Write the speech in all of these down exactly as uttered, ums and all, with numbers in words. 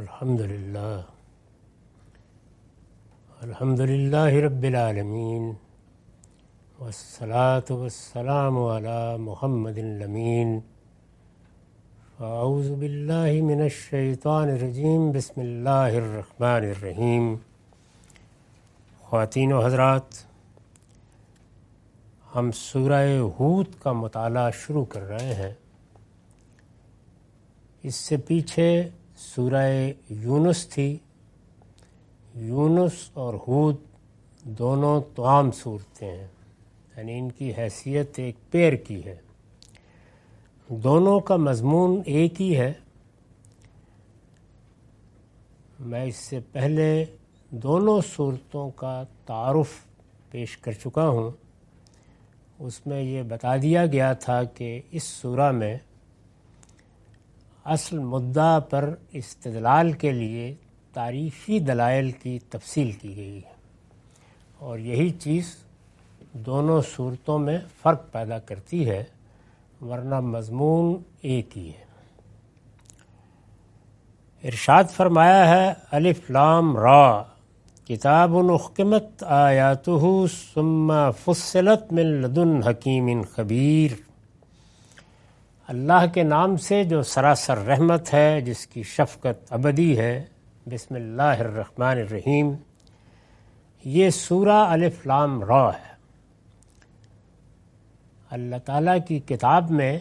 الحمد للہ الحمد للہ رب العالمین والصلاة والسلام علی محمد الامین اعوذ باللہ من الشیطان الرجیم بسم اللہ الرحمن الرحیم۔ خواتین و حضرات، ہم سورہ ہود کا مطالعہ شروع کر رہے ہیں۔ اس سے پیچھے سورہ یونس تھی۔ یونس اور ہود دونوں توام صورتیں ہیں، یعنی ان کی حیثیت ایک پیر کی ہے، دونوں کا مضمون ایک ہی ہے۔ میں اس سے پہلے دونوں صورتوں کا تعارف پیش کر چکا ہوں۔ اس میں یہ بتا دیا گیا تھا کہ اس سورہ میں اصل مدعا پر استدلال کے لیے تاریخی دلائل کی تفصیل کی گئی ہے، اور یہی چیز دونوں صورتوں میں فرق پیدا کرتی ہے، ورنہ مضمون ایک ہی ہے۔ ارشاد فرمایا ہے الف لام را کتاب احکمت آیاتہ ثم فصلت من لدن حکیم خبیر۔ اللہ کے نام سے جو سراسر رحمت ہے، جس کی شفقت ابدی ہے، بسم اللہ الرحمن الرحیم۔ یہ سورہ الف لام را ہے۔ اللہ تعالیٰ کی کتاب میں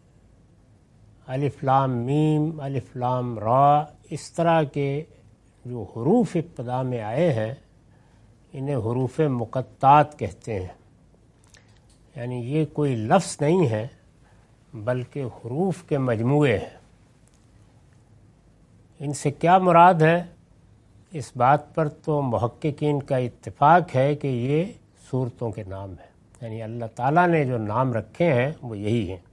الف لام میم، الف لام را، اس طرح کے جو حروف ابتدا میں آئے ہیں انہیں حروف مقطعات کہتے ہیں، یعنی یہ کوئی لفظ نہیں ہے بلکہ حروف کے مجموعے ہیں۔ ان سے کیا مراد ہے، اس بات پر تو محققین کا اتفاق ہے کہ یہ سورتوں کے نام ہیں، یعنی اللہ تعالیٰ نے جو نام رکھے ہیں وہ یہی ہیں۔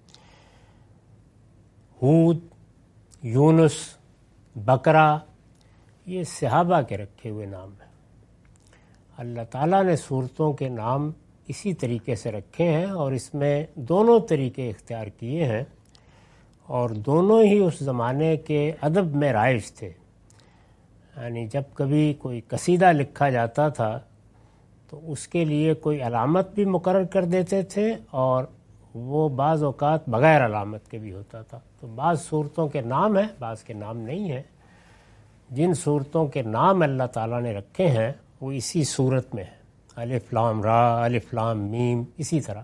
ہود، یونس، بقرہ، یہ صحابہ کے رکھے ہوئے نام ہیں۔ اللہ تعالیٰ نے سورتوں کے نام اسی طریقے سے رکھے ہیں، اور اس میں دونوں طریقے اختیار کیے ہیں، اور دونوں ہی اس زمانے کے ادب میں رائج تھے۔ یعنی جب کبھی کوئی قصیدہ لکھا جاتا تھا تو اس کے لیے کوئی علامت بھی مقرر کر دیتے تھے، اور وہ بعض اوقات بغیر علامت کے بھی ہوتا تھا۔ تو بعض صورتوں کے نام ہیں، بعض کے نام نہیں ہیں۔ جن صورتوں کے نام اللہ تعالیٰ نے رکھے ہیں وہ اسی صورت میں ہیں، الف لام را، الف لام میم، اسی طرح۔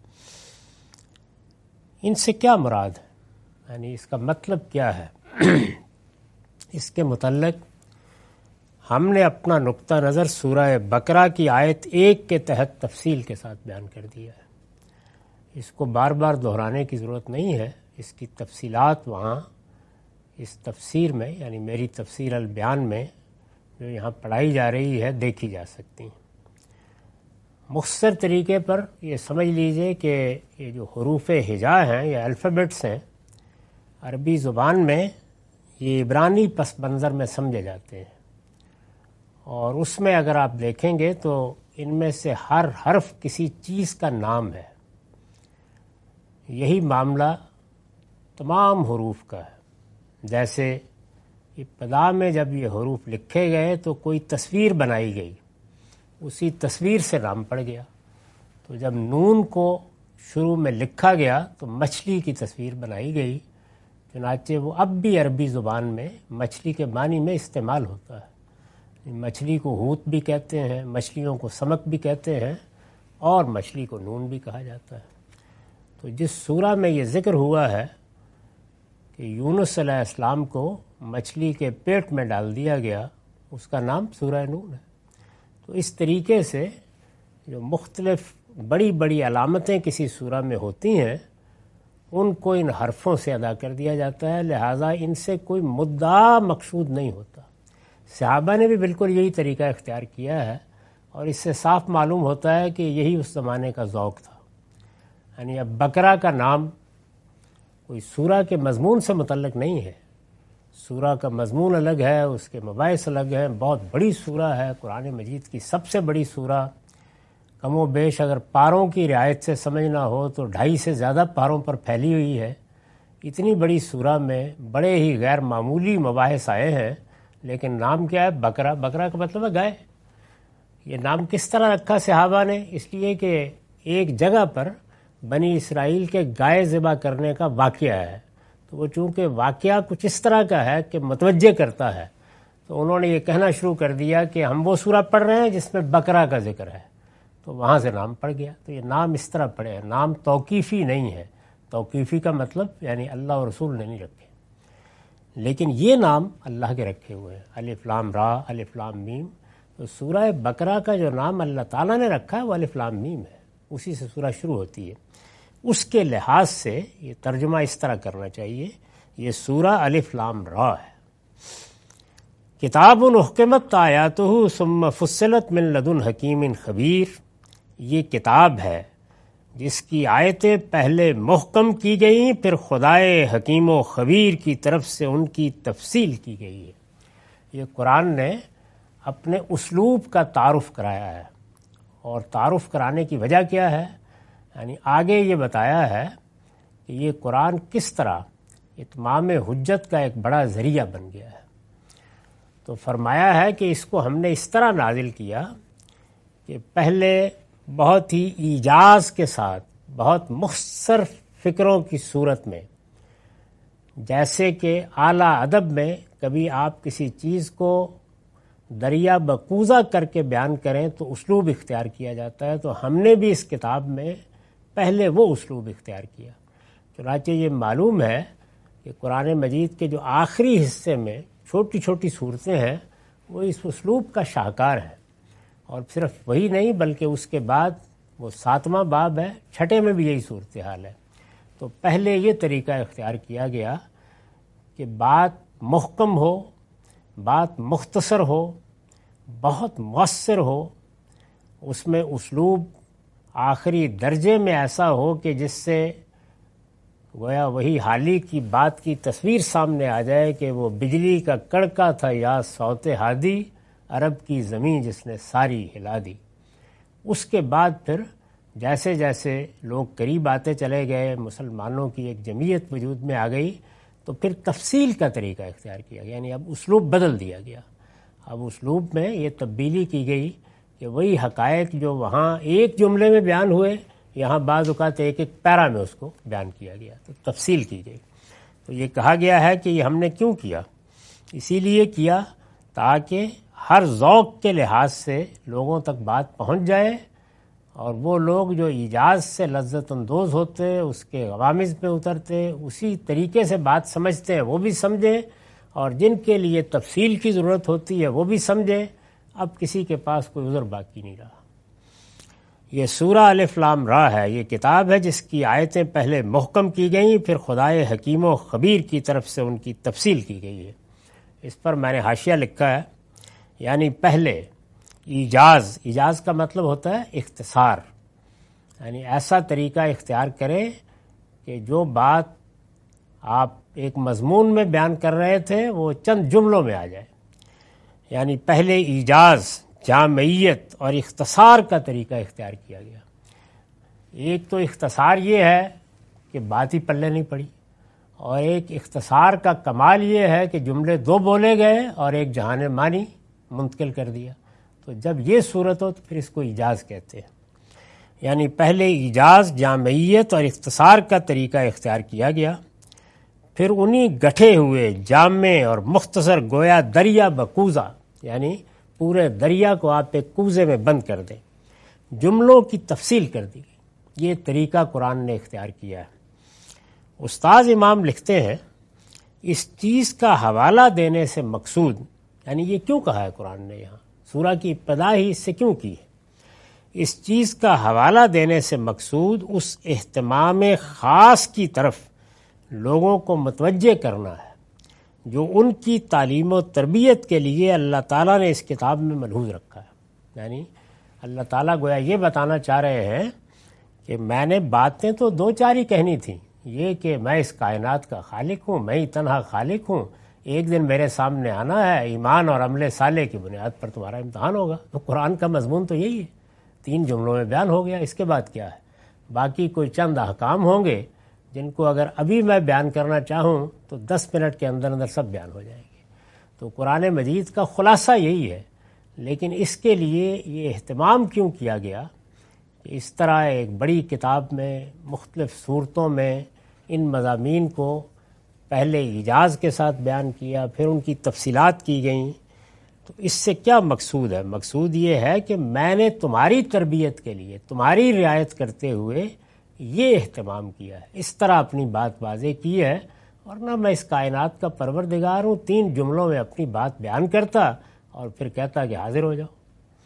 ان سے کیا مراد ہے، یعنی اس کا مطلب کیا ہے؟ اس کے متعلق ہم نے اپنا نقطہ نظر سورہ بقرہ کی آیت ایک کے تحت تفصیل کے ساتھ بیان کر دیا ہے۔ اس کو بار بار دہرانے کی ضرورت نہیں ہے، اس کی تفصیلات وہاں اس تفسیر میں، یعنی میری تفسیر البیان میں جو یہاں پڑھائی جا رہی ہے، دیکھی جا سکتی ہیں۔ مختصر طریقے پر یہ سمجھ لیجئے کہ یہ جو حروف ہجا ہیں یا الفابیٹس ہیں، عربی زبان میں یہ عبرانی پس منظر میں سمجھے جاتے ہیں، اور اس میں اگر آپ دیکھیں گے تو ان میں سے ہر حرف کسی چیز کا نام ہے۔ یہی معاملہ تمام حروف کا ہے۔ جیسے ابتدا میں جب یہ حروف لکھے گئے تو کوئی تصویر بنائی گئی، اسی تصویر سے نام پڑ گیا۔ تو جب نون کو شروع میں لکھا گیا تو مچھلی کی تصویر بنائی گئی، چنانچہ وہ اب بھی عربی زبان میں مچھلی کے معنی میں استعمال ہوتا ہے۔ مچھلی کو حوت بھی کہتے ہیں، مچھلیوں کو سمک بھی کہتے ہیں، اور مچھلی کو نون بھی کہا جاتا ہے۔ تو جس سورہ میں یہ ذکر ہوا ہے کہ یونس علیہ السلام کو مچھلی کے پیٹ میں ڈال دیا گیا، اس کا نام سورہ نون ہے۔ تو اس طریقے سے جو مختلف بڑی بڑی علامتیں کسی سورہ میں ہوتی ہیں ان کو ان حرفوں سے ادا کر دیا جاتا ہے، لہٰذا ان سے کوئی مدعا مقصود نہیں ہوتا۔ صحابہ نے بھی بالکل یہی طریقہ اختیار کیا ہے، اور اس سے صاف معلوم ہوتا ہے کہ یہی اس زمانے کا ذوق تھا۔ یعنی اب بقرہ کا نام کوئی سورہ کے مضمون سے متعلق نہیں ہے، سورہ کا مضمون الگ ہے، اس کے مباحث الگ ہیں۔ بہت بڑی سورہ ہے، قرآن مجید کی سب سے بڑی سورہ، کم و بیش اگر پاروں کی رعایت سے سمجھنا ہو تو ڈھائی سے زیادہ پاروں پر پھیلی ہوئی ہے۔ اتنی بڑی سورہ میں بڑے ہی غیر معمولی مباحث آئے ہیں، لیکن نام کیا ہے؟ بکرا. بکرا کا مطلب ہے گائے. یہ نام کس طرح رکھا صحابہ نے؟ اس لیے کہ ایک جگہ پر بنی اسرائیل کے گائے ذبح کرنے کا واقعہ ہے، تو وہ چونکہ واقعہ کچھ اس طرح کا ہے کہ متوجہ کرتا ہے، تو انہوں نے یہ کہنا شروع کر دیا کہ ہم وہ سورہ پڑھ رہے ہیں جس میں بکرا کا ذکر ہے، تو وہاں سے نام پڑ گیا. تو یہ نام اس طرح پڑے ہیں. نام توقیفی نہیں ہے. توقیفی کا مطلب یعنی اللہ اور رسول نے نہیں رکھے، لیکن یہ نام اللہ کے رکھے ہوئے ہیں. الف لام را، الف لام میم. تو سورہ بقرہ کا جو نام اللہ تعالیٰ نے رکھا ہے وہ الف لام میم ہے، اسی سے سورہ شروع ہوتی ہے. اس کے لحاظ سے یہ ترجمہ اس طرح کرنا چاہیے، یہ سورہ الف لام را ہے. کتاب احکمت آیاتہ ثم فصلت من لدن حکیم خبیر. یہ کتاب ہے جس کی آیتیں پہلے محکم کی گئیں، پھر خدائے حکیم و خبیر کی طرف سے ان کی تفصیل کی گئی ہے. یہ قرآن نے اپنے اسلوب کا تعارف کرایا ہے، اور تعارف کرانے کی وجہ کیا ہے؟ یعنی آگے یہ بتایا ہے کہ یہ قرآن کس طرح اتمام حجت کا ایک بڑا ذریعہ بن گیا ہے. تو فرمایا ہے کہ اس کو ہم نے اس طرح نازل کیا کہ پہلے بہت ہی ایجاز کے ساتھ، بہت مختصر فکروں کی صورت میں، جیسے کہ اعلیٰ ادب میں کبھی آپ کسی چیز کو دریا بکوزہ کر کے بیان کریں تو اسلوب اختیار کیا جاتا ہے، تو ہم نے بھی اس کتاب میں پہلے وہ اسلوب اختیار کیا. چنانچہ یہ معلوم ہے کہ قرآن مجید کے جو آخری حصے میں چھوٹی چھوٹی صورتیں ہیں وہ اس اسلوب کا شاہکار ہیں. اور صرف وہی نہیں بلکہ اس کے بعد وہ ساتواں باب ہے، چھٹے میں بھی یہی صورتحال ہے. تو پہلے یہ طریقہ اختیار کیا گیا کہ بات محکم ہو، بات مختصر ہو، بہت مؤثر ہو، اس میں اسلوب آخری درجے میں ایسا ہو کہ جس سے گویا وہی حالی کی بات کی تصویر سامنے آ جائے کہ وہ بجلی کا کڑکا تھا یا صوت ہادی، عرب کی زمین جس نے ساری ہلا دی. اس کے بعد پھر جیسے جیسے لوگ قریب آتے چلے گئے، مسلمانوں کی ایک جمعیت وجود میں آ گئی، تو پھر تفصیل کا طریقہ اختیار کیا گیا. یعنی اب اسلوب بدل دیا گیا. اب اسلوب میں یہ تبدیلی کی گئی کہ وہی حقائق جو وہاں ایک جملے میں بیان ہوئے، یہاں بعض اوقات ایک ایک پیرا میں اس کو بیان کیا گیا، تو تفصیل کی گئی. تو یہ کہا گیا ہے کہ یہ ہم نے کیوں کیا؟ اسی لیے کیا تاکہ ہر ذوق کے لحاظ سے لوگوں تک بات پہنچ جائے، اور وہ لوگ جو ایجاز سے لذت اندوز ہوتے، اس کے غوامض میں اترتے، اسی طریقے سے بات سمجھتے ہیں وہ بھی سمجھیں، اور جن کے لیے تفصیل کی ضرورت ہوتی ہے وہ بھی سمجھیں. اب کسی کے پاس کوئی عذر باقی نہیں رہا. یہ سورہ الف لام را ہے. یہ کتاب ہے جس کی آیتیں پہلے محکم کی گئیں، پھر خدائے حکیم و خبیر کی طرف سے ان کی تفصیل کی گئی ہے. اس پر میں نے حاشیہ لکھا ہے، یعنی پہلے ایجاز، ایجاز کا مطلب ہوتا ہے اختصار، یعنی ایسا طریقہ اختیار کریں کہ جو بات آپ ایک مضمون میں بیان کر رہے تھے وہ چند جملوں میں آ جائے. یعنی پہلے ایجاز، جامعیت اور اختصار کا طریقہ اختیار کیا گیا. ایک تو اختصار یہ ہے کہ بات ہی پلے نہیں پڑی، اور ایک اختصار کا کمال یہ ہے کہ جملے دو بولے گئے اور ایک جہان معنی منتقل کر دیا. تو جب یہ صورت ہو تو پھر اس کو ایجاز کہتے ہیں. یعنی پہلے ایجاز، جامعیت اور اختصار کا طریقہ اختیار کیا گیا، پھر انہی گٹھے ہوئے جامع اور مختصر گویا دریا بکوزہ، یعنی پورے دریا کو آپ ایک کوزے میں بند کر دیں، جملوں کی تفصیل کر دی گئی. یہ طریقہ قرآن نے اختیار کیا ہے. استاذ امام لکھتے ہیں اس چیز کا حوالہ دینے سے مقصود، یعنی یہ کیوں کہا ہے قرآن نے، یہاں سورہ کی ابتدا ہی اس سے کیوں کی ہے؟ اس چیز کا حوالہ دینے سے مقصود اس اہتمام خاص کی طرف لوگوں کو متوجہ کرنا ہے جو ان کی تعلیم و تربیت کے لیے اللہ تعالیٰ نے اس کتاب میں ملحوظ رکھا ہے. یعنی اللہ تعالیٰ گویا یہ بتانا چاہ رہے ہیں کہ میں نے باتیں تو دو چار ہی کہنی تھیں، یہ کہ میں اس کائنات کا خالق ہوں، میں ہی تنہا خالق ہوں، ایک دن میرے سامنے آنا ہے، ایمان اور عمل صالح کی بنیاد پر تمہارا امتحان ہوگا. تو قرآن کا مضمون تو یہی ہے، تین جملوں میں بیان ہو گیا. اس کے بعد کیا ہے؟ باقی کوئی چند احکام ہوں گے جن کو اگر ابھی میں بیان کرنا چاہوں تو دس منٹ کے اندر اندر سب بیان ہو جائیں گے. تو قرآن مجید کا خلاصہ یہی ہے، لیکن اس کے لیے یہ اہتمام کیوں کیا گیا کہ اس طرح ایک بڑی کتاب میں مختلف صورتوں میں ان مضامین کو پہلے ایجاز کے ساتھ بیان کیا، پھر ان کی تفصیلات کی گئیں. تو اس سے کیا مقصود ہے؟ مقصود یہ ہے کہ میں نے تمہاری تربیت کے لیے تمہاری رعایت کرتے ہوئے یہ اہتمام کیا ہے، اس طرح اپنی بات واضح کی ہے، ورنہ میں اس کائنات کا پروردگار ہوں، تین جملوں میں اپنی بات بیان کرتا اور پھر کہتا کہ حاضر ہو جاؤ.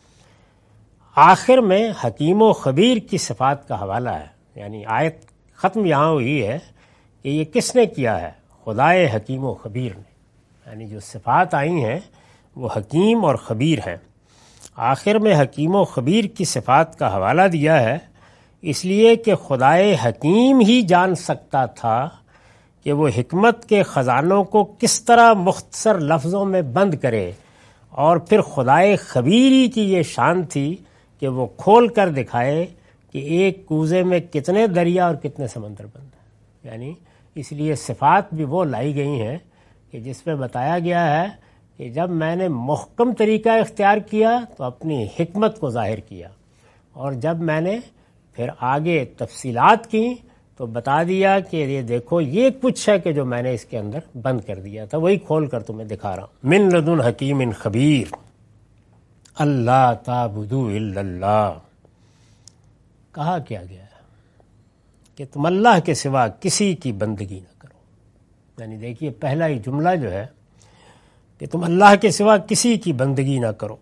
آخر میں حکیم و خبیر کی صفات کا حوالہ ہے، یعنی آیت ختم یہاں ہوئی ہے کہ یہ کس نے کیا ہے؟ خدائے حکیم و خبیر نے، یعنی جو صفات آئی ہیں وہ حکیم اور خبیر ہیں. آخر میں حکیم و خبیر کی صفات کا حوالہ دیا ہے اس لیے کہ خدائے حکیم ہی جان سکتا تھا کہ وہ حکمت کے خزانوں کو کس طرح مختصر لفظوں میں بند کرے، اور پھر خدائے خبیری کی یہ شان تھی کہ وہ کھول کر دکھائے کہ ایک کوزے میں کتنے دریا اور کتنے سمندر بند ہیں. یعنی اس لیے صفات بھی وہ لائی گئی ہیں کہ جس میں بتایا گیا ہے کہ جب میں نے محکم طریقہ اختیار کیا تو اپنی حکمت کو ظاہر کیا، اور جب میں نے پھر آگے تفصیلات کی تو بتا دیا کہ یہ دیکھو یہ کچھ ہے کہ جو میں نے اس کے اندر بند کر دیا تھا، وہی کھول کر تمہیں دکھا رہا ہوں. من لدن حکیم خبیر اللہ تعبدوا الا اللہ. کہا کیا گیا ہے کہ تم اللہ کے سوا کسی کی بندگی نہ کرو. یعنی دیکھیے پہلا ہی جملہ جو ہے کہ تم اللہ کے سوا کسی کی بندگی نہ کرو.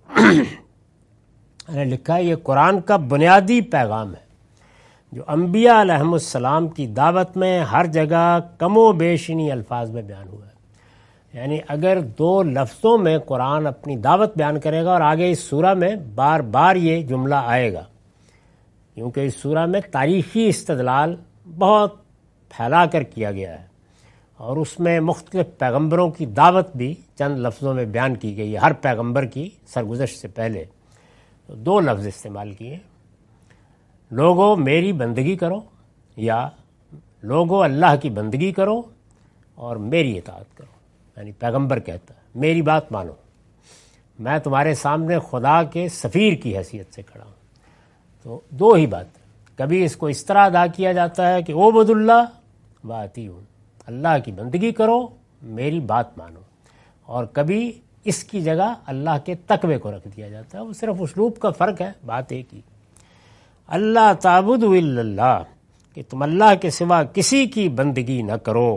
میں نے لکھا ہے یہ قرآن کا بنیادی پیغام ہے جو انبیاء علیہم السلام کی دعوت میں ہر جگہ کم و بیش انہی الفاظ میں بیان ہوا ہے. یعنی اگر دو لفظوں میں قرآن اپنی دعوت بیان کرے گا، اور آگے اس سورہ میں بار بار یہ جملہ آئے گا کیونکہ اس سورہ میں تاریخی استدلال بہت پھیلا کر کیا گیا ہے، اور اس میں مختلف پیغمبروں کی دعوت بھی چند لفظوں میں بیان کی گئی ہے. ہر پیغمبر کی سرگزشت سے پہلے دو لفظ استعمال کیے، لوگو میری بندگی کرو، یا لوگو اللہ کی بندگی کرو اور میری اطاعت کرو. یعنی پیغمبر کہتا ہے میری بات مانو، میں تمہارے سامنے خدا کے سفیر کی حیثیت سے کھڑا ہوں. تو دو ہی بات، کبھی اس کو اس طرح ادا کیا جاتا ہے کہ عبد اللہ و اطیعون، اللہ کی بندگی کرو میری بات مانو، اور کبھی اس کی جگہ اللہ کے تقوی کو رکھ دیا جاتا ہے. وہ صرف اسلوب کا فرق ہے، بات ایک ہی. اللہ تعبدوا الا اللہ، کہ تم اللہ کے سوا کسی کی بندگی نہ کرو.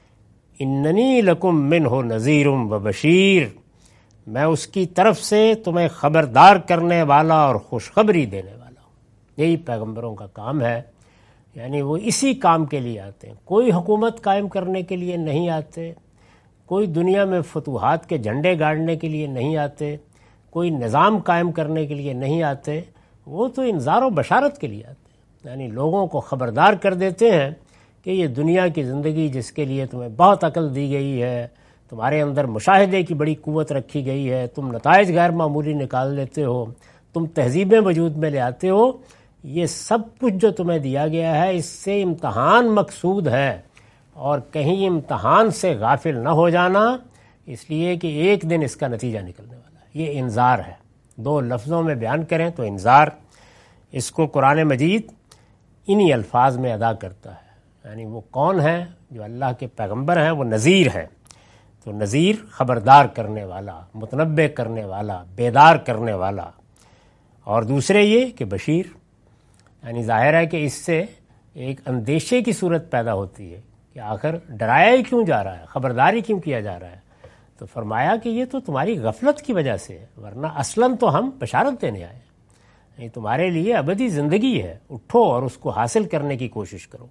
اننی لکم منہ نذیر و بشیر، میں اس کی طرف سے تمہیں خبردار کرنے والا اور خوشخبری دینے والا ہوں. یہی پیغمبروں کا کام ہے، یعنی وہ اسی کام کے لیے آتے ہیں. کوئی حکومت قائم کرنے کے لیے نہیں آتے، کوئی دنیا میں فتوحات کے جھنڈے گاڑنے کے لیے نہیں آتے، کوئی نظام قائم کرنے کے لیے نہیں آتے. وہ تو انذار و بشارت کے لیے آتے ہیں، یعنی لوگوں کو خبردار کر دیتے ہیں کہ یہ دنیا کی زندگی جس کے لیے تمہیں بہت عقل دی گئی ہے، تمہارے اندر مشاہدے کی بڑی قوت رکھی گئی ہے، تم نتائج غیر معمولی نکال لیتے ہو، تم تہذیبیں وجود میں لے آتے ہو، یہ سب کچھ جو تمہیں دیا گیا ہے اس سے امتحان مقصود ہے، اور کہیں امتحان سے غافل نہ ہو جانا، اس لیے کہ ایک دن اس کا نتیجہ نکلنے والا ہے. یہ انذار ہے، دو لفظوں میں بیان کریں تو انذار. اس کو قرآن مجید انہی الفاظ میں ادا کرتا ہے. یعنی وہ کون ہے؟ جو اللہ کے پیغمبر ہیں، وہ نذیر ہیں. تو نذیر خبردار کرنے والا، متنبع کرنے والا، بیدار کرنے والا. اور دوسرے یہ کہ بشیر، یعنی ظاہر ہے کہ اس سے ایک اندیشے کی صورت پیدا ہوتی ہے کہ آخر ڈرایا ہی کیوں جا رہا ہے، خبرداری کیوں کیا جا رہا ہے. تو فرمایا کہ یہ تو تمہاری غفلت کی وجہ سے ہے، ورنہ اصلاً تو ہم بشارت دینے آئے ہیں. یہ تمہارے لیے ابدی زندگی ہے، اٹھو اور اس کو حاصل کرنے کی کوشش کرو.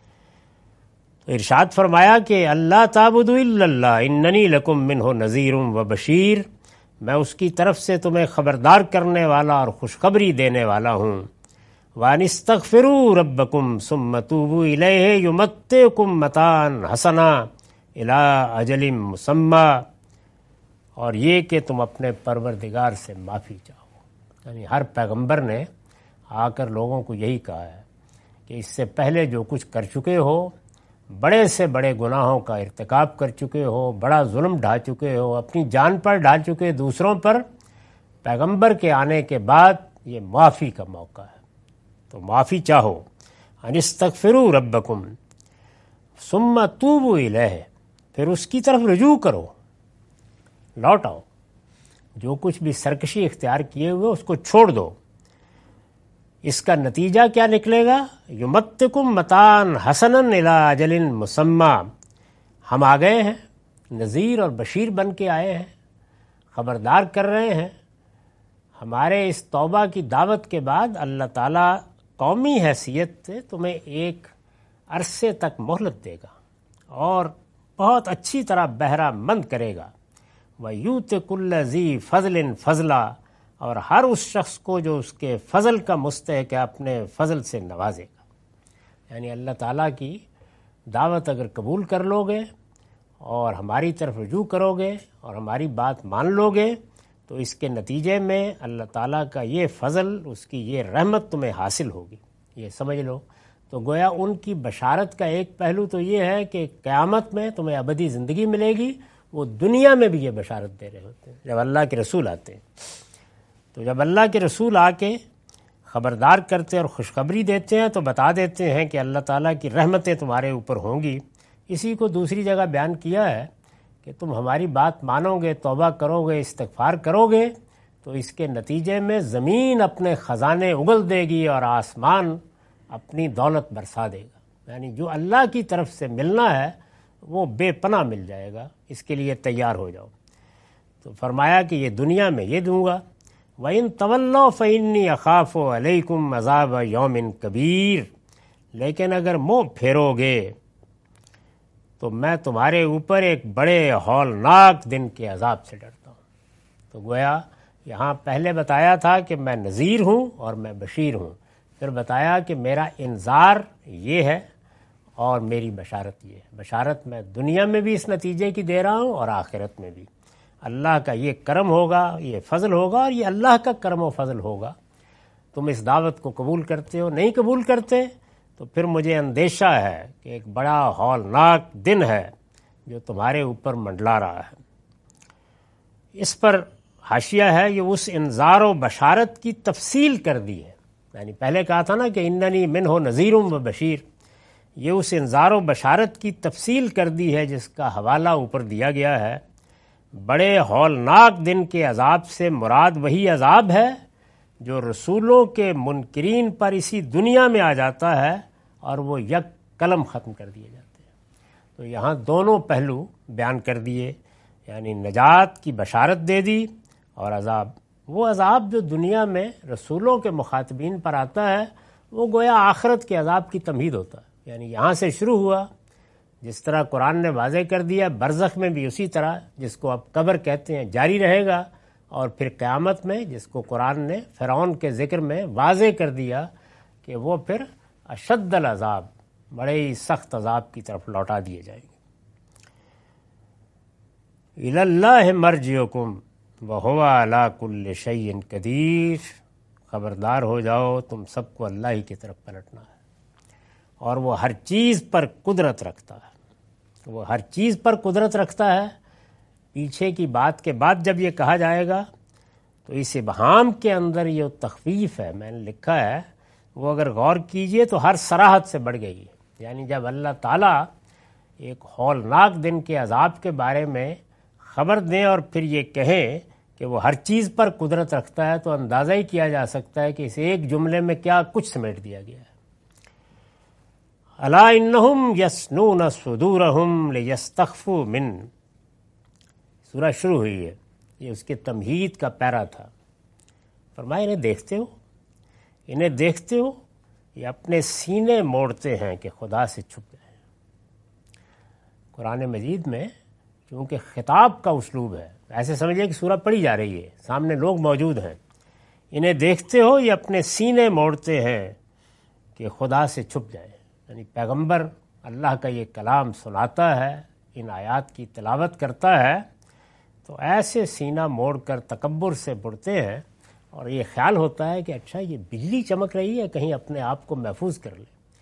تو ارشاد فرمایا کہ اللہ تعبدوا الا اللہ اننی لکم منہ نذیر و بشیر، میں اس کی طرف سے تمہیں خبردار کرنے والا اور خوشخبری دینے والا ہوں. وَأَنِ اسْتَغْفِرُوا رَبَّكُمْ ثُمَّ تُوبُوا إِلَيْهِ يُمَتِّعْكُمْ مَتَاعًا حَسَنًا إِلَىٰ أَجَلٍ مُّسَمًّى، اور یہ کہ تم اپنے پروردگار سے معافی چاہو. یعنی ہر پیغمبر نے آ کر لوگوں کو یہی کہا ہے کہ اس سے پہلے جو کچھ کر چکے ہو بڑے سے بڑے گناہوں کا ارتکاب کر چکے ہو، بڑا ظلم ڈھا چکے ہو، اپنی جان پر ڈال چکے دوسروں پر، پیغمبر کے آنے کے بعد یہ معافی کا موقع ہے، تو معافی چاہو۔ ان استغفروا ربکم ثم توبوا الیہ، پھر اس کی طرف رجوع کرو، لوٹ آؤ، جو کچھ بھی سرکشی اختیار کیے ہوئے اس کو چھوڑ دو۔ اس کا نتیجہ کیا نکلے گا؟ یمتکم متاعا حسنا الی اجل مسمی، ہم آ گئے ہیں، نذیر اور بشیر بن کے آئے ہیں، خبردار کر رہے ہیں۔ ہمارے اس توبہ کی دعوت کے بعد اللہ تعالیٰ قومی حیثیت سے تمہیں ایک عرصے تک مہلت دے گا اور بہت اچھی طرح بہرہ مند کرے گا۔ وَيُؤْتِ كُلَّ ذِي فَضْلٍ فَضْلًا، اور ہر اس شخص کو جو اس کے فضل کا مستحق ہے اپنے فضل سے نوازے گا۔ یعنی اللہ تعالیٰ کی دعوت اگر قبول کر لو گے اور ہماری طرف رجوع کرو گے اور ہماری بات مان لو گے تو اس کے نتیجے میں اللہ تعالیٰ کا یہ فضل، اس کی یہ رحمت تمہیں حاصل ہوگی، یہ سمجھ لو۔ تو گویا ان کی بشارت کا ایک پہلو تو یہ ہے کہ قیامت میں تمہیں ابدی زندگی ملے گی، وہ دنیا میں بھی یہ بشارت دے رہے ہوتے ہیں جب اللہ کے رسول آتے ہیں۔ تو جب اللہ کے رسول آ کے خبردار کرتے اور خوشخبری دیتے ہیں تو بتا دیتے ہیں کہ اللہ تعالیٰ کی رحمتیں تمہارے اوپر ہوں گی۔ اسی کو دوسری جگہ بیان کیا ہے کہ تم ہماری بات مانو گے، توبہ کرو گے، استغفار کرو گے تو اس کے نتیجے میں زمین اپنے خزانے اگل دے گی اور آسمان اپنی دولت برسا دے گا۔ یعنی جو اللہ کی طرف سے ملنا ہے وہ بے پناہ مل جائے گا، اس کے لیے تیار ہو جاؤ۔ تو فرمایا کہ یہ دنیا میں یہ دوں گا۔ وَإِن تَوَلَّوْا فَإِنِّي أَخَافُ عَلَيْكُمْ عَذَابَ يَوْمٍ كَبِيرٍ، لیکن اگر منہ پھیرو گے تو میں تمہارے اوپر ایک بڑے ہولناک دن کے عذاب سے ڈرتا ہوں۔ تو گویا یہاں پہلے بتایا تھا کہ میں نذیر ہوں اور میں بشیر ہوں، پھر بتایا کہ میرا انذار یہ ہے اور میری بشارت یہ ہے۔ بشارت میں دنیا میں بھی اس نتیجے کی دے رہا ہوں اور آخرت میں بھی۔ اللہ کا یہ کرم ہوگا، یہ فضل ہوگا، اور یہ اللہ کا کرم و فضل ہوگا۔ تم اس دعوت کو قبول کرتے ہو، نہیں قبول کرتے تو پھر مجھے اندیشہ ہے کہ ایک بڑا ہولناک دن ہے جو تمہارے اوپر منڈلا رہا ہے۔ اس پر حاشیہ ہے، یہ اس انذار و بشارت کی تفصیل کر دی ہے۔ یعنی پہلے کہا تھا نا کہ اننی منہ نذیر و بشیر، یہ اس انذار و بشارت کی تفصیل کر دی ہے جس کا حوالہ اوپر دیا گیا ہے۔ بڑے ہولناک دن کے عذاب سے مراد وہی عذاب ہے جو رسولوں کے منکرین پر اسی دنیا میں آ جاتا ہے اور وہ یک قلم ختم کر دیے جاتے ہیں۔ تو یہاں دونوں پہلو بیان کر دیے، یعنی نجات کی بشارت دے دی اور عذاب۔ وہ عذاب جو دنیا میں رسولوں کے مخاطبین پر آتا ہے وہ گویا آخرت کے عذاب کی تمہید ہوتا ہے۔ یعنی یہاں سے شروع ہوا، جس طرح قرآن نے واضح کر دیا، برزخ میں بھی اسی طرح، جس کو اب قبر کہتے ہیں، جاری رہے گا، اور پھر قیامت میں جس کو قرآن نے فرعون کے ذکر میں واضح کر دیا کہ وہ پھر اشد العذاب، بڑے ہی سخت عذاب کی طرف لوٹا دیے جائیں گے۔ الی اللہ مرجعکم وہو علی کل شیء قدیر، خبردار ہو جاؤ، تم سب کو اللہ ہی کی طرف پلٹنا ہے اور وہ ہر چیز پر قدرت رکھتا ہے۔ وہ ہر چیز پر قدرت رکھتا ہے۔ پیچھے کی بات کے بعد جب یہ کہا جائے گا تو اس ابہام کے اندر یہ تخفیف ہے، میں نے لکھا ہے، وہ اگر غور کیجئے تو ہر صراحت سے بڑھ گئی ہے۔ یعنی جب اللہ تعالیٰ ایک ہولناک دن کے عذاب کے بارے میں خبر دیں اور پھر یہ کہیں کہ وہ ہر چیز پر قدرت رکھتا ہے تو اندازہ ہی کیا جا سکتا ہے کہ اس ایک جملے میں کیا کچھ سمیٹ دیا گیا ہے۔ الا انہم یسنون صدورہم لیستخفوا من، سورہ شروع ہوئی ہے، یہ اس کے تمہید کا پیرا تھا۔ فرمایا انہیں دیکھتے ہو، انہیں دیکھتے ہو، یہ اپنے سینے موڑتے ہیں کہ خدا سے چھپ جائیں۔ قرآن مجید میں چونکہ خطاب کا اسلوب ہے، ایسے سمجھے کہ سورہ پڑھی جا رہی ہے، سامنے لوگ موجود ہیں۔ انہیں دیکھتے ہو، یہ اپنے سینے موڑتے ہیں کہ خدا سے چھپ جائیں۔ یعنی پیغمبر اللہ کا یہ کلام سناتا ہے، ان آیات کی تلاوت کرتا ہے تو ایسے سینہ موڑ کر تکبر سے بڑھتے ہیں اور یہ خیال ہوتا ہے کہ اچھا یہ بجلی چمک رہی ہے، کہیں اپنے آپ کو محفوظ کر لیں۔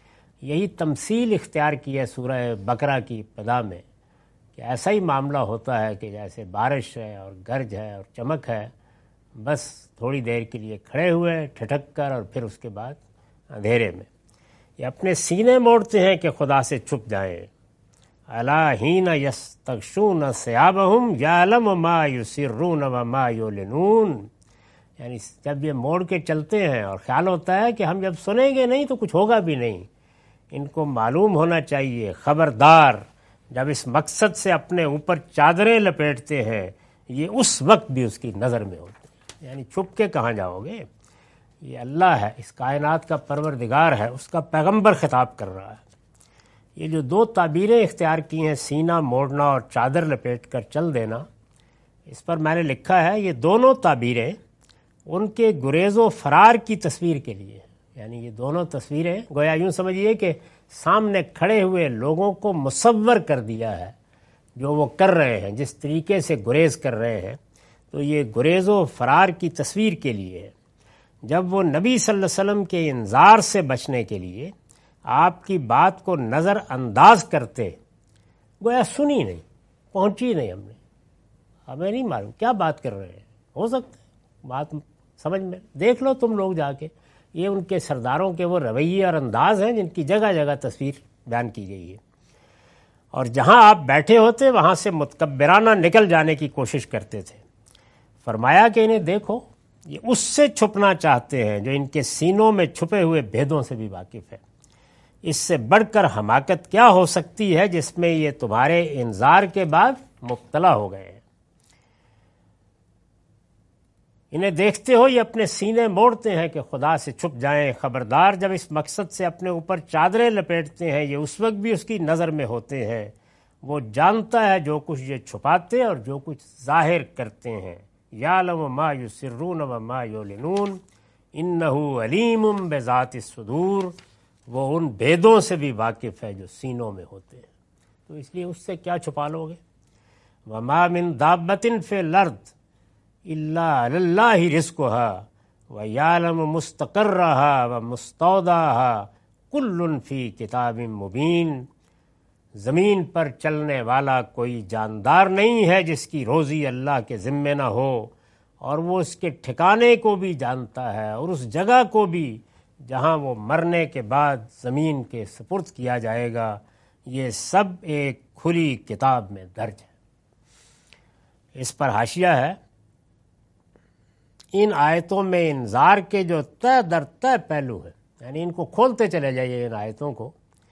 یہی تمثیل اختیار کی ہے سورہ بقرہ کی ابتدا میں کہ ایسا ہی معاملہ ہوتا ہے کہ جیسے بارش ہے اور گرج ہے اور چمک ہے، بس تھوڑی دیر کے لیے کھڑے ہوئے ٹھٹک کر اور پھر اس کے بعد اندھیرے میں یہ اپنے سینے موڑتے ہیں کہ خدا سے چھپ جائیں۔ الا حین یستغشون ثیابہم یعلم ما یسرون وما یعلنون، یعنی جب یہ موڑ کے چلتے ہیں اور خیال ہوتا ہے کہ ہم جب سنیں گے نہیں تو کچھ ہوگا بھی نہیں، ان کو معلوم ہونا چاہیے، خبردار جب اس مقصد سے اپنے اوپر چادریں لپیٹتے ہیں یہ اس وقت بھی اس کی نظر میں ہوتے ہیں، یعنی چھپ کے کہاں جاؤ گے؟ یہ اللہ ہے، اس کائنات کا پروردگار ہے، اس کا پیغمبر خطاب کر رہا ہے۔ یہ جو دو تعبیریں اختیار کی ہیں، سینہ موڑنا اور چادر لپیٹ کر چل دینا، اس پر میں نے لکھا ہے یہ دونوں تعبیریں ان کے گریز و فرار کی تصویر کے لیے، یعنی یہ دونوں تصویریں گویا یوں سمجھیے کہ سامنے کھڑے ہوئے لوگوں کو مصور کر دیا ہے جو وہ کر رہے ہیں، جس طریقے سے گریز کر رہے ہیں، تو یہ گریز و فرار کی تصویر کے لیے ہے۔ جب وہ نبی صلی اللہ علیہ وسلم کے انذار سے بچنے کے لیے آپ کی بات کو نظر انداز کرتے، گویا سنی نہیں، پہنچی نہیں، ہم نے ہمیں نہیں معلوم کیا بات کر رہے ہیں، ہو سکتا ہے بات سمجھ میں، دیکھ لو تم لوگ جا کے، یہ ان کے سرداروں کے وہ رویے اور انداز ہیں جن کی جگہ جگہ تصویر بیان کی گئی ہے، اور جہاں آپ بیٹھے ہوتے وہاں سے متکبرانہ نکل جانے کی کوشش کرتے تھے۔ فرمایا کہ انہیں دیکھو یہ اس سے چھپنا چاہتے ہیں جو ان کے سینوں میں چھپے ہوئے بھیدوں سے بھی واقف ہے۔ اس سے بڑھ کر حماقت کیا ہو سکتی ہے جس میں یہ تمہارے انذار کے بعد مبتلا ہو گئے ہیں۔ انہیں دیکھتے ہو یہ اپنے سینے موڑتے ہیں کہ خدا سے چھپ جائیں، خبردار جب اس مقصد سے اپنے اوپر چادریں لپیٹتے ہیں یہ اس وقت بھی اس کی نظر میں ہوتے ہیں، وہ جانتا ہے جو کچھ یہ چھپاتے اور جو کچھ ظاہر کرتے ہیں۔ یعلم ما یسرون وما یعلنون انہ علیم بذات الصدور، وہ ان بھیدوں سے بھی واقف ہے جو سینوں میں ہوتے ہیں، تو اس لیے اس سے کیا چھپا لو گے؟ وما من دابۃ فی الارض الا علی اللہ رزقها ویعلم مستقرها ومستودعها کل فی کتاب مبین، زمین پر چلنے والا کوئی جاندار نہیں ہے جس کی روزی اللہ کے ذمے نہ ہو، اور وہ اس کے ٹھکانے کو بھی جانتا ہے اور اس جگہ کو بھی جہاں وہ مرنے کے بعد زمین کے سپرد کیا جائے گا، یہ سب ایک کھلی کتاب میں درج ہے۔ اس پر حاشیہ ہے، ان آیتوں میں انذار کے جو طے در طے پہلو ہیں، یعنی ان کو کھولتے چلے جائیے ان آیتوں کو،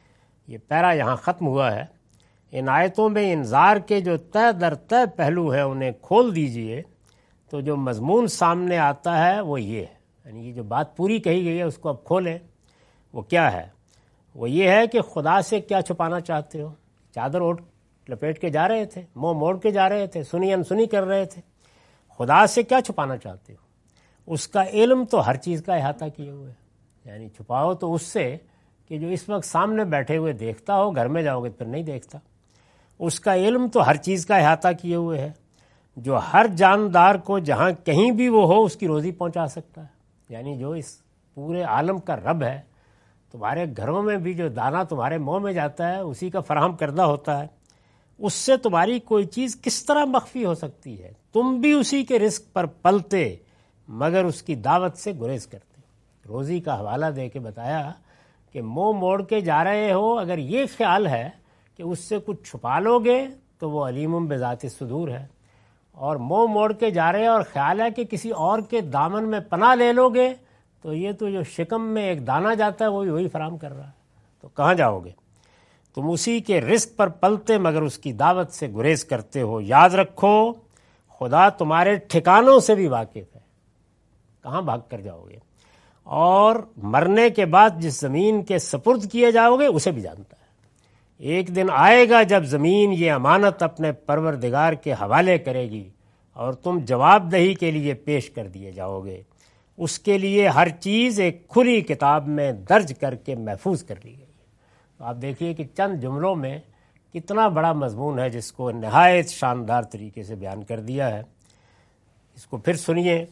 یہ پیرا یہاں ختم ہوا ہے، ان آیتوں میں انذار کے جو طے در طے پہلو ہیں انہیں کھول دیجئے تو جو مضمون سامنے آتا ہے وہ یہ ہے، یعنی یہ جو بات پوری کہی گئی ہے اس کو اب کھولیں۔ وہ کیا ہے؟ وہ یہ ہے کہ خدا سے کیا چھپانا چاہتے ہو؟ چادر اوڑھ لپیٹ کے جا رہے تھے، منہ موڑ کے جا رہے تھے، سنی انسنی کر رہے تھے، خدا سے کیا چھپانا چاہتے ہو؟ اس کا علم تو ہر چیز کا احاطہ کیے ہوئے ہے، یعنی چھپاؤ تو اس سے کہ جو اس وقت سامنے بیٹھے ہوئے دیکھتا ہو، گھر میں جاؤ گے پھر نہیں دیکھتا۔ اس کا علم تو ہر چیز کا احاطہ کیے ہوئے ہے، جو ہر جاندار کو جہاں کہیں بھی وہ ہو اس کی روزی پہنچا سکتا ہے، یعنی جو اس پورے عالم کا رب ہے، تمہارے گھروں میں بھی جو دانہ تمہارے منہ میں جاتا ہے اسی کا فراہم کردہ ہوتا ہے، اس سے تمہاری کوئی چیز کس طرح مخفی ہو سکتی ہے؟ تم بھی اسی کے رزق پر پلتے مگر اس کی دعوت سے گریز کرتے۔ روزی کا حوالہ دے کے بتایا کہ منہ موڑ کے جا رہے ہو، اگر یہ خیال ہے کہ اس سے کچھ چھپا لو گے تو وہ علیم بذات الصدور ہے، اور منہ موڑ کے جا رہے ہیں اور خیال ہے کہ کسی اور کے دامن میں پناہ لے لو گے تو یہ تو جو شکم میں ایک دانہ جاتا ہے وہی وہی فراہم کر رہا ہے، تو کہاں جاؤ گے؟ تم اسی کے رزق پر پلتے مگر اس کی دعوت سے گریز کرتے ہو۔ یاد رکھو خدا تمہارے ٹھکانوں سے بھی واقف ہے، کہاں بھاگ کر جاؤ گے؟ اور مرنے کے بعد جس زمین کے سپرد کیے جاؤ گے اسے بھی جانتا ہے۔ ایک دن آئے گا جب زمین یہ امانت اپنے پروردگار کے حوالے کرے گی اور تم جواب دہی کے لیے پیش کر دیے جاؤ گے، اس کے لیے ہر چیز ایک کھلی کتاب میں درج کر کے محفوظ کر لی گئی ہے۔ تو آپ دیکھیے کہ چند جملوں میں کتنا بڑا مضمون ہے جس کو نہایت شاندار طریقے سے بیان کر دیا ہے۔ اس کو پھر سنیے،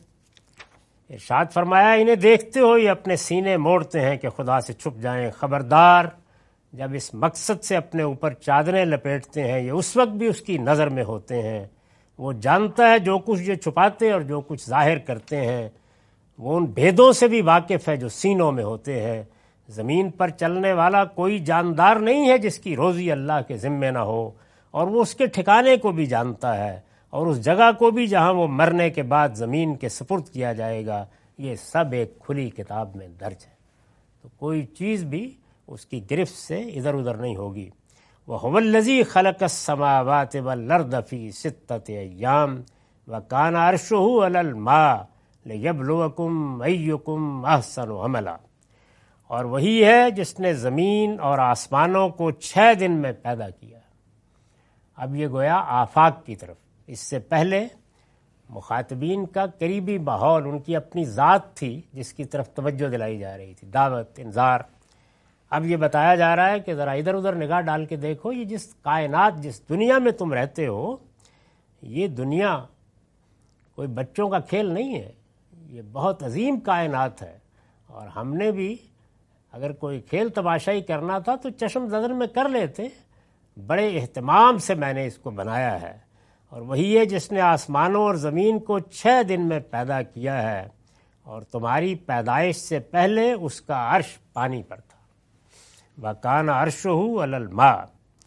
ارشاد فرمایا انہیں دیکھتے ہو یہ اپنے سینے موڑتے ہیں کہ خدا سے چھپ جائیں، خبردار جب اس مقصد سے اپنے اوپر چادریں لپیٹتے ہیں یہ اس وقت بھی اس کی نظر میں ہوتے ہیں۔ وہ جانتا ہے جو کچھ یہ چھپاتے اور جو کچھ ظاہر کرتے ہیں، وہ ان بھیدوں سے بھی واقف ہے جو سینوں میں ہوتے ہیں۔ زمین پر چلنے والا کوئی جاندار نہیں ہے جس کی روزی اللہ کے ذمے نہ ہو، اور وہ اس کے ٹھکانے کو بھی جانتا ہے اور اس جگہ کو بھی جہاں وہ مرنے کے بعد زمین کے سپرد کیا جائے گا۔ یہ سب ایک کھلی کتاب میں درج ہے، تو کوئی چیز بھی اس کی گرفت سے ادھر ادھر نہیں ہوگی۔ وَهُوَ الَّذِي خَلَقَ السَّمَاوَاتِ وَالْأَرْضَ فِي سِتَّةِ أَيَّامٍ وَكَانَ عَرْشُهُ عَلَى الْمَاءِ لِيَبْلُوَكُمْ أَيُّكُمْ أَحْسَنُ عَمَلًا، اور وہی ہے جس نے زمین اور آسمانوں کو چھ دن میں پیدا کیا۔ اب یہ گویا آفاق کی طرف، اس سے پہلے مخاطبین کا قریبی ماحول، ان کی اپنی ذات تھی جس کی طرف توجہ دلائی جا رہی تھی، دعوت، انذار۔ اب یہ بتایا جا رہا ہے کہ ذرا ادھر ادھر نگاہ ڈال کے دیکھو، یہ جس کائنات، جس دنیا میں تم رہتے ہو، یہ دنیا کوئی بچوں کا کھیل نہیں ہے، یہ بہت عظیم کائنات ہے، اور ہم نے بھی اگر کوئی کھیل تماشائی کرنا تھا تو چشم زدن میں کر لیتے، بڑے اہتمام سے میں نے اس کو بنایا ہے۔ اور وہی ہے جس نے آسمانوں اور زمین کو چھ دن میں پیدا کیا ہے، اور تمہاری پیدائش سے پہلے اس کا عرش پانی پر تھا۔ وَكَانَ عَرْشُهُ عَلَى الْمَاءِ،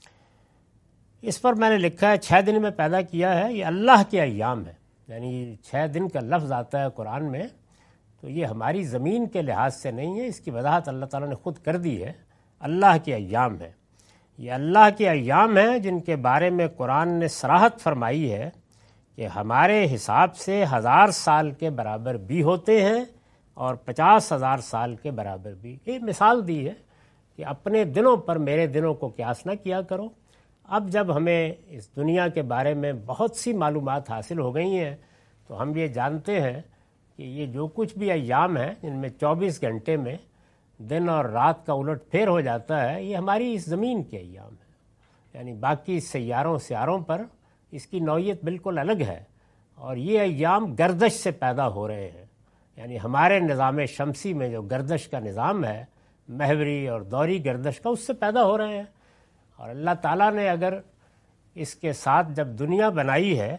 اس پر میں نے لکھا ہے چھ دن میں پیدا کیا ہے، یہ اللہ کے ایام ہے، یعنی چھ دن کا لفظ آتا ہے قرآن میں تو یہ ہماری زمین کے لحاظ سے نہیں ہے، اس کی وضاحت اللہ تعالیٰ نے خود کر دی ہے، اللہ کے ایام ہے۔ یہ اللہ کے ایام ہیں جن کے بارے میں قرآن نے صراحت فرمائی ہے کہ ہمارے حساب سے ہزار سال کے برابر بھی ہوتے ہیں اور پچاس ہزار سال کے برابر بھی۔ یہ مثال دی ہے کہ اپنے دنوں پر میرے دنوں کو قیاس نہ کیا کرو۔ اب جب ہمیں اس دنیا کے بارے میں بہت سی معلومات حاصل ہو گئی ہیں تو ہم یہ جانتے ہیں کہ یہ جو کچھ بھی ایام ہیں جن میں چوبیس گھنٹے میں دن اور رات کا الٹ پھیر ہو جاتا ہے، یہ ہماری اس زمین کے ایام ہیں، یعنی باقی سیاروں سیاروں پر اس کی نوعیت بالکل الگ ہے، اور یہ ایام گردش سے پیدا ہو رہے ہیں، یعنی ہمارے نظام شمسی میں جو گردش کا نظام ہے، محوری اور دوری گردش کا، اس سے پیدا ہو رہے ہیں۔ اور اللہ تعالیٰ نے اگر اس کے ساتھ جب دنیا بنائی ہے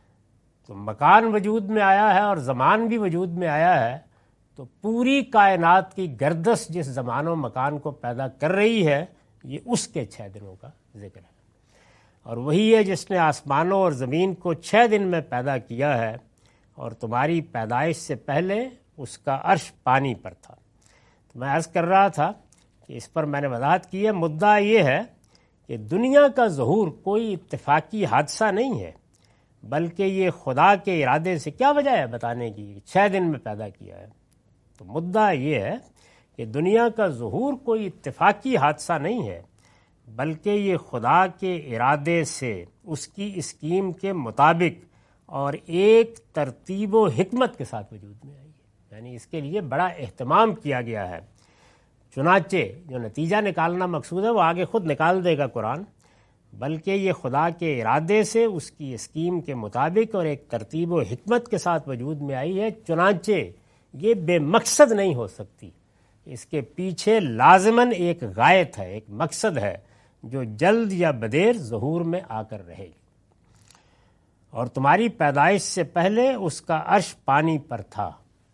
تو مکان وجود میں آیا ہے اور زمان بھی وجود میں آیا ہے، تو پوری کائنات کی گردش جس زمان و مکان کو پیدا کر رہی ہے یہ اس کے چھ دنوں کا ذکر ہے۔ اور وہی ہے جس نے آسمانوں اور زمین کو چھ دن میں پیدا کیا ہے، اور تمہاری پیدائش سے پہلے اس کا عرش پانی پر تھا۔ تو میں عرض کر رہا تھا کہ اس پر میں نے وضاحت کی ہے، مدعا یہ ہے کہ دنیا کا ظہور کوئی اتفاقی حادثہ نہیں ہے، بلکہ یہ خدا کے ارادے سے، کیا وجہ ہے بتانے کی، چھ دن میں پیدا کیا ہے۔ تو مدعا یہ ہے کہ دنیا کا ظہور کوئی اتفاقی حادثہ نہیں ہے، بلکہ یہ خدا کے ارادے سے، اس کی اسکیم کے مطابق اور ایک ترتیب و حکمت کے ساتھ وجود میں آئی ہے، یعنی اس کے لیے بڑا اہتمام کیا گیا ہے۔ چنانچہ جو نتیجہ نکالنا مقصود ہے وہ آگے خود نکال دے گا قرآن، بلکہ یہ خدا کے ارادے سے، اس کی اسکیم کے مطابق اور ایک ترتیب و حکمت کے ساتھ وجود میں آئی ہے، چنانچہ یہ بے مقصد نہیں ہو سکتی، اس کے پیچھے لازماً ایک غایت ہے، ایک مقصد ہے جو جلد یا بدیر ظہور میں آ کر رہے گی۔ اور تمہاری پیدائش سے پہلے اس کا عرش پانی پر تھا۔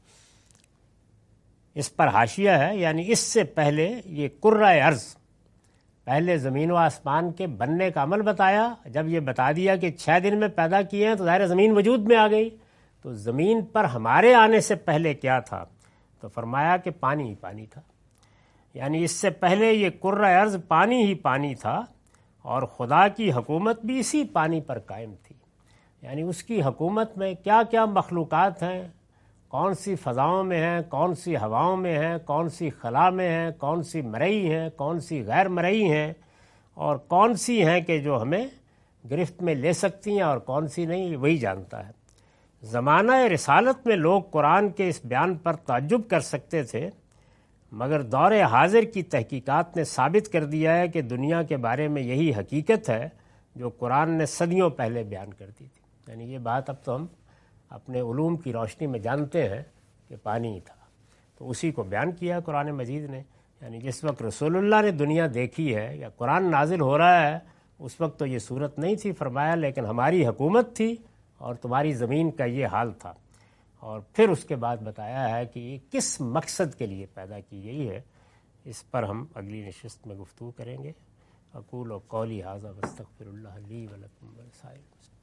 اس پر حاشیہ ہے، یعنی اس سے پہلے یہ کرۂ ارض، پہلے زمین و آسمان کے بننے کا عمل بتایا، جب یہ بتا دیا کہ چھ دن میں پیدا کیے ہیں تو ظاہر زمین وجود میں آ گئی، تو زمین پر ہمارے آنے سے پہلے کیا تھا؟ تو فرمایا کہ پانی ہی پانی تھا، یعنی اس سے پہلے یہ کرۂ ارض پانی ہی پانی تھا، اور خدا کی حکومت بھی اسی پانی پر قائم تھی، یعنی اس کی حکومت میں کیا کیا مخلوقات ہیں، کون سی فضاؤں میں ہیں، کون سی ہواؤں میں ہیں، کون سی خلا میں ہیں، کون سی مرئی ہیں، کون سی غیر مرئی ہیں، اور کون سی ہیں کہ جو ہمیں گرفت میں لے سکتی ہیں اور کون سی نہیں، وہی جانتا ہے۔ زمانہ رسالت میں لوگ قرآن کے اس بیان پر تعجب کر سکتے تھے، مگر دور حاضر کی تحقیقات نے ثابت کر دیا ہے کہ دنیا کے بارے میں یہی حقیقت ہے جو قرآن نے صدیوں پہلے بیان کر دی تھی، یعنی یہ بات اب تو ہم اپنے علوم کی روشنی میں جانتے ہیں کہ پانی تھا، تو اسی کو بیان کیا قرآن مجید نے۔ یعنی جس وقت رسول اللہ نے دنیا دیکھی ہے یا قرآن نازل ہو رہا ہے اس وقت تو یہ صورت نہیں تھی، فرمایا لیکن ہماری حکومت تھی اور تمہاری زمین کا یہ حال تھا. اور پھر اس کے بعد بتایا ہے کہ یہ کس مقصد کے لیے پیدا کی گئی ہے. اس پر ہم اگلی نشست میں گفتگو کریں گے. اقول و قولی ھذا واستغفر اللہ لی ولکم ولسائر المسلمین.